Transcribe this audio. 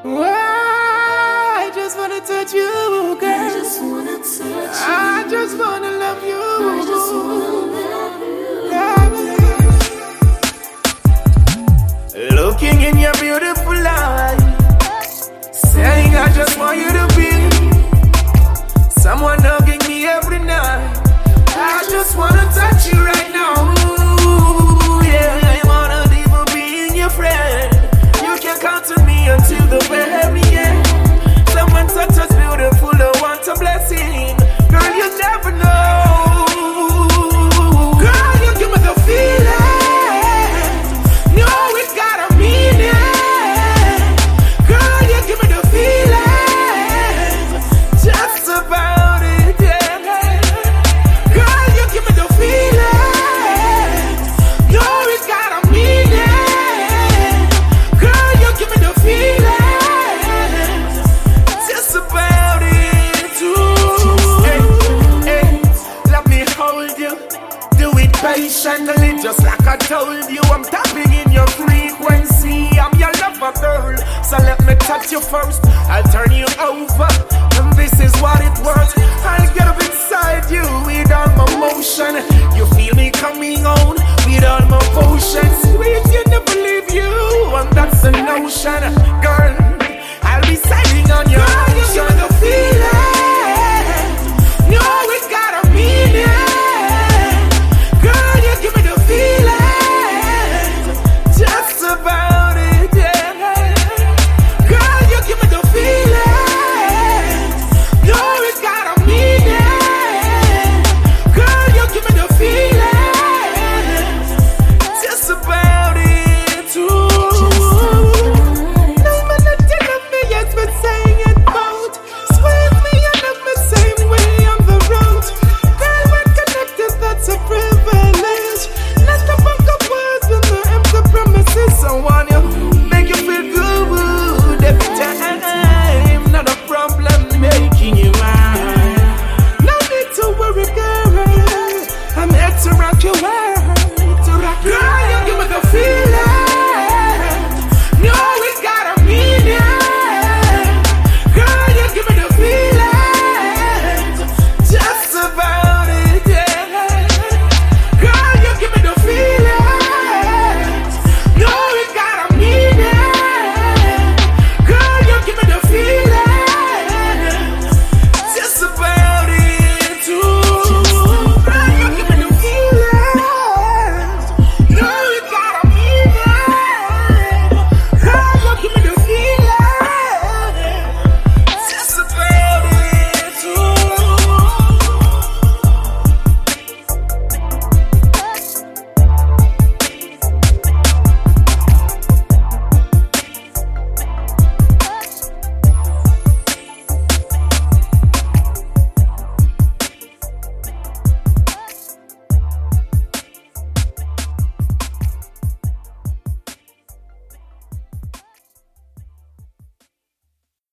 I just wanna touch you, girl. I just wanna touch you. I just wanna love you. I just wanna love you. Looking in your beautiful eyes, saying I just want you to be someone hugging me every night. I just wanna touch you right now. Yeah, I wanna even be your friend. You can count on me until the very end. Someone such as beautiful, I want a blessing. Girl, you never know. Girl, you give me the feeling. No, it got a meaning. Girl, you give me the feeling. Just about it, yeah. Girl, you give me the feeling. No, it got a meaning. Girl, you give me the feeling. Just about it, too. Hey, hey, let me hold you. Do it patiently, just like I told you. I'm tapping in your frequency. I'm your lover, girl. So let me touch you first. I'll turn you over, and this is what it worth. I'll get up inside you with all my motion. You feel me coming on with all my potion. Sweet, you never leave you, and that's the notion, girl.